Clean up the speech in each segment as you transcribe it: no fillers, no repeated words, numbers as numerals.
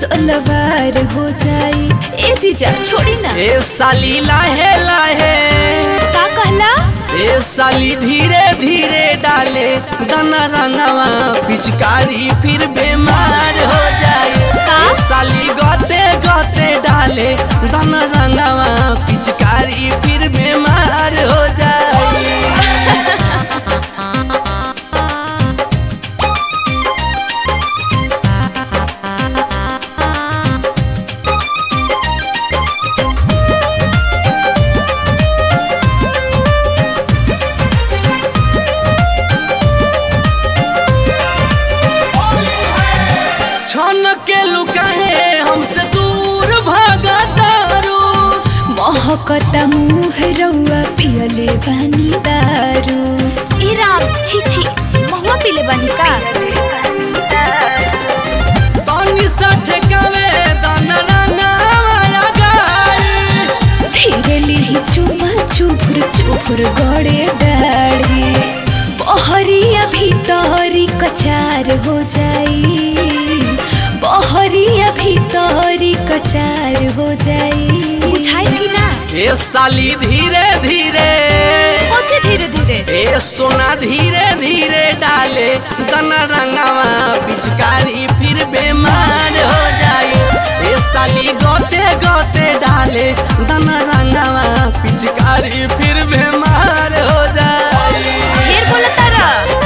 सलवार हो जाई। ए जीजा छोड़ी ना। ए साली लाहे लाहे का कहला? ए साली धीरे धीरे डाले दाना रंगवा पिचकारी फिर बीमार हो जाए। ए साली गोते गोते डाले दाना रंगवा पिचकारी फिर बीमार हो जाए। छन के लुकाहे हमसे दूर भागा दारू। महकता मुँह रउआ पियले बानी दारू। ए राम छी छी महुआ पीले बानी का? पानी सठ कवे दाना रंगाया गाड़ी। धीरे लिही चुमा चुभुर चुभुर गड़े डाड़ी। बहरिया भीतरी कचार हो जाई। बहरिया भीतरी कचार हो जाई। बुझाई कि ना? ए साली धीरे धीरे पहुंचे धीरे धीरे। ए सोना धीरे धीरे डाले दाना रंगावा पिचकारी फिर बीमार हो जाए। ए साली गोते गोते डाले दाना रंगावा पिचकारी फिर बीमार हो जाए। ढेर बोला तारा।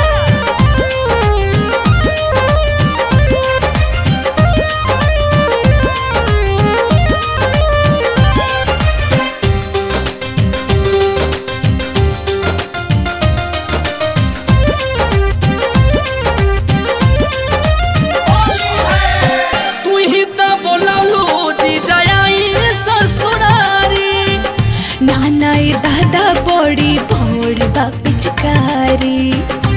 नाना ए दादा बड़ी बड़ बा पिचकारी।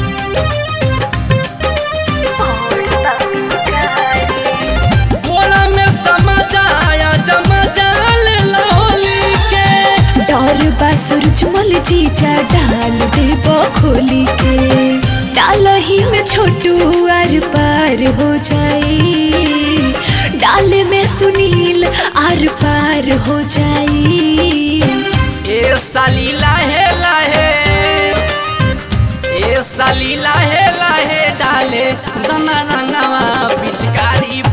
बोला में समझ आया जमजाल होली के। डर बा सूरजमल जीजा डाल देब खोली के। डालही में छोटू आर पार हो जाई। डाले में सुनील आर पार हो जाई। ए साली लाहे लाहे ए साली लाहे लाहे डाले दाना रंगावा पिचकारी